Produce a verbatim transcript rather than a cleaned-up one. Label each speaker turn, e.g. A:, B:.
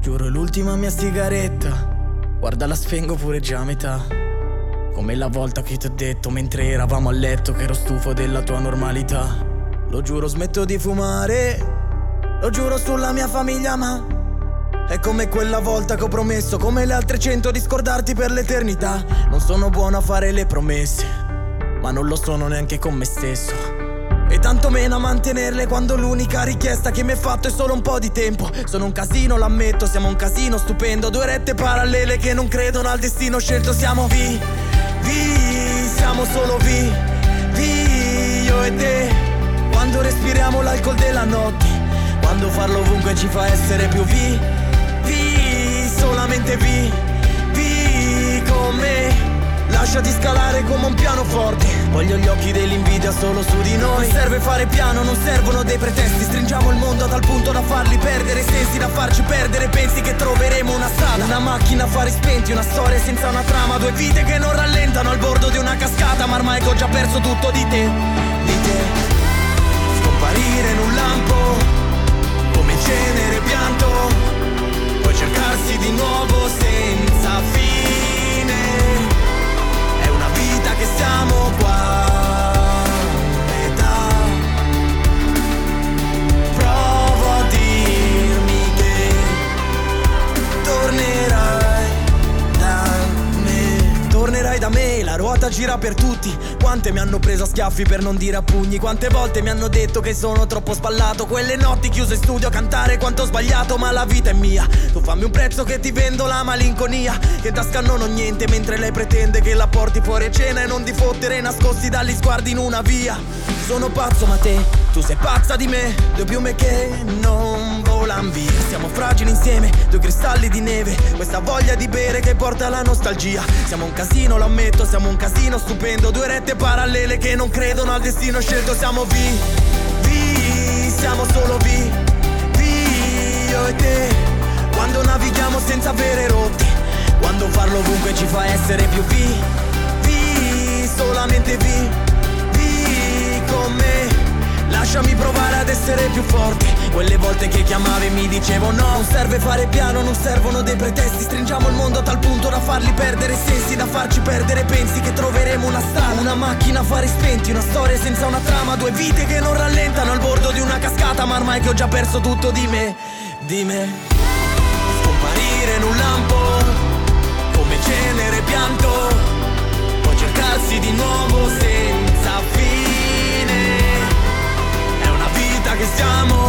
A: Giuro l'ultima mia sigaretta, guarda la spengo pure già a metà. Come la volta che ti ho detto mentre eravamo a letto che ero stufo della tua normalità. Lo giuro smetto di fumare, lo giuro sulla mia famiglia, ma è come quella volta che ho promesso, come le altre cento, di scordarti per l'eternità. Non sono buono a fare le promesse, ma non lo sono neanche con me stesso, e tanto meno a mantenerle quando l'unica richiesta che mi hai fatto è solo un po' di tempo. Sono un casino, l'ammetto, siamo un casino stupendo, due rette parallele che non credono al destino scelto. Siamo vi, vi, siamo solo vi, vi, io e te. Quando respiriamo l'alcol della notte, quando farlo ovunque ci fa essere più vi, vi, solamente vi, vi con me. Lasciati scalare come un pianoforte, voglio gli occhi dell'invidia solo su di noi. Non serve fare piano, non servono dei pretesti, stringiamo il mondo a tal punto da farli perdere sensi, da farci perdere. Pensi che troveremo una strada, una macchina a fari spenti, una storia senza una trama, due vite che non rallentano al bordo di una cascata. Ma ormai che ho già perso tutto di te, di te. Scomparire in un lampo, come cenere pianto, poi cercarsi di nuovo senza fine. È una vita che siamo qua a metà. Provo a dirmi che tornerai da me. Tornerai da me, la ruota gira per tutti. Quante mi hanno preso a schiaffi per non dire a pugni, quante volte mi hanno detto che sono troppo spallato, quelle notti chiuse in studio a cantare quanto ho sbagliato. Ma la vita è mia, tu fammi un prezzo che ti vendo la malinconia, che tasca non ho niente mentre lei pretende che la porti fuori a cena e non di fottere nascosti dagli sguardi in una via. Sono pazzo ma te, tu sei pazza di me, due piume che non volan via. Siamo fragili insieme, due cristalli di neve, questa voglia di bere che porta alla nostalgia. Siamo un casino, lo ammetto, siamo un casino stupendo, due rette parallele che non credono al destino scelto. Siamo vi, vi, siamo solo vi, vi, io e te. Quando navighiamo senza avere rotte, quando farlo ovunque ci fa essere più vi, vi, solamente vi, vi con me. Lasciami provare ad essere più forte, quelle volte che chiamavi mi dicevo no. Non serve fare piano, non servono dei pretesti, stringiamo il mondo a tal punto da farli perdere sensi, da farci perdere. Pensi che troveremo una strada, una macchina a fari spenti, una storia senza una trama, due vite che non rallentano al bordo di una cascata. Ma ormai che ho già perso tutto di me, di me. Scomparire in un lampo, come cenere pianto, poi cercarsi di nuovo senza fine. È una vita che siamo